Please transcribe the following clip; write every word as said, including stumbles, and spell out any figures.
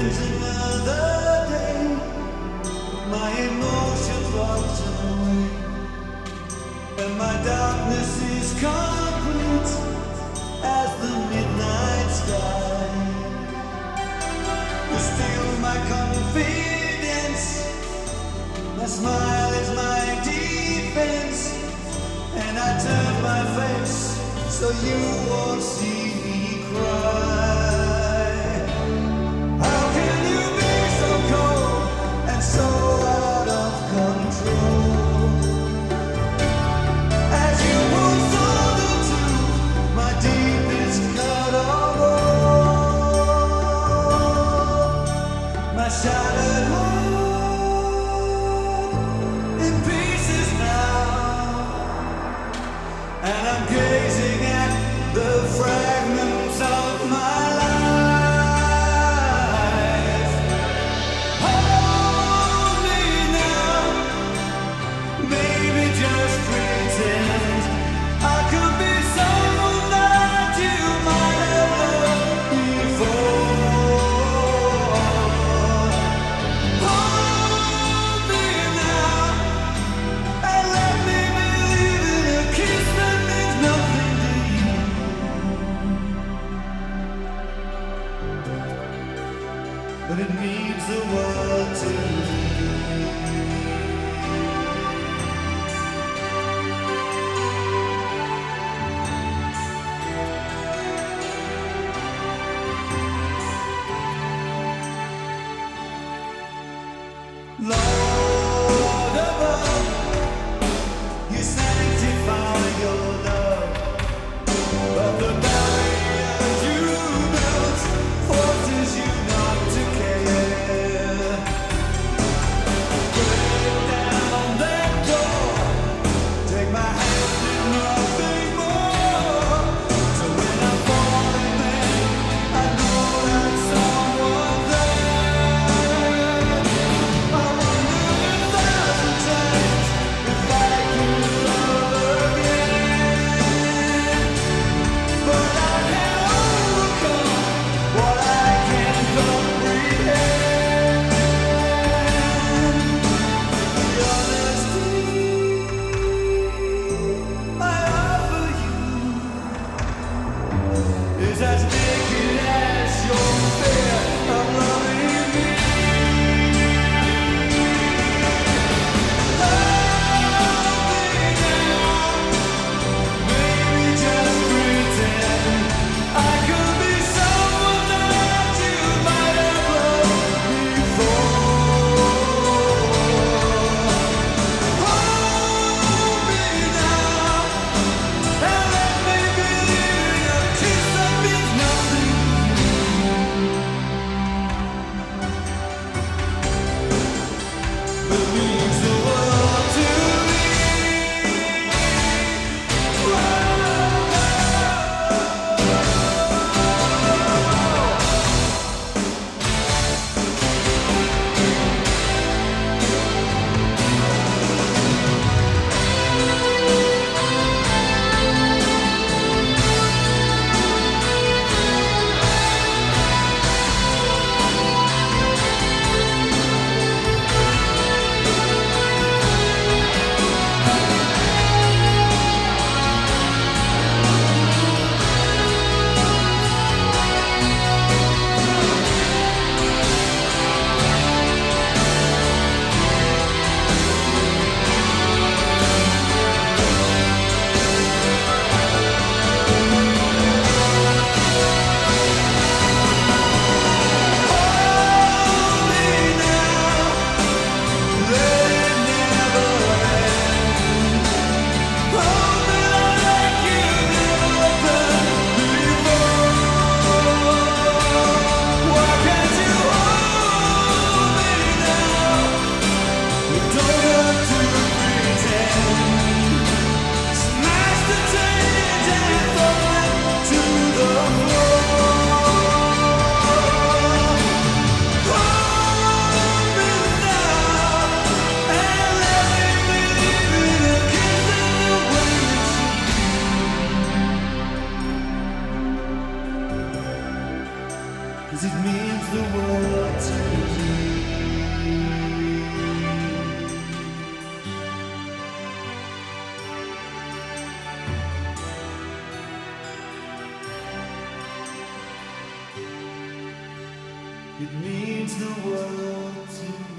ends another day. My emotions walked away, and my darkness is complete as the midnight sky. You steal my confidence, my smile is my defense, and I turn my face so you won't see me cry. How can you be so cold and so out of control? As you pull solder to my deepest cut of all, my shattered heart in pieces now, and I'm gazing at the fragments of my life. Hold me now, maybe just pretend I could be someone that you might have loved before. Hold me now and let me believe in a kiss that means nothing to you, but it means the world to me. Lord above, you sanctify your love, but the barriers you built forces you not to care. Break down that door, take my hand and nothing more. So when I'm falling then, I know that someone's there. I wonder a thousand times if I could love again, but I can't overcome what I can't comprehend. The honesty I offer you is as naked as your fear of loving me. Maybe just pretend I could be someone that you might have loved before. Hold me now and let me believe in a kiss that means nothing. 'cause it means the world to me. It means the world to me.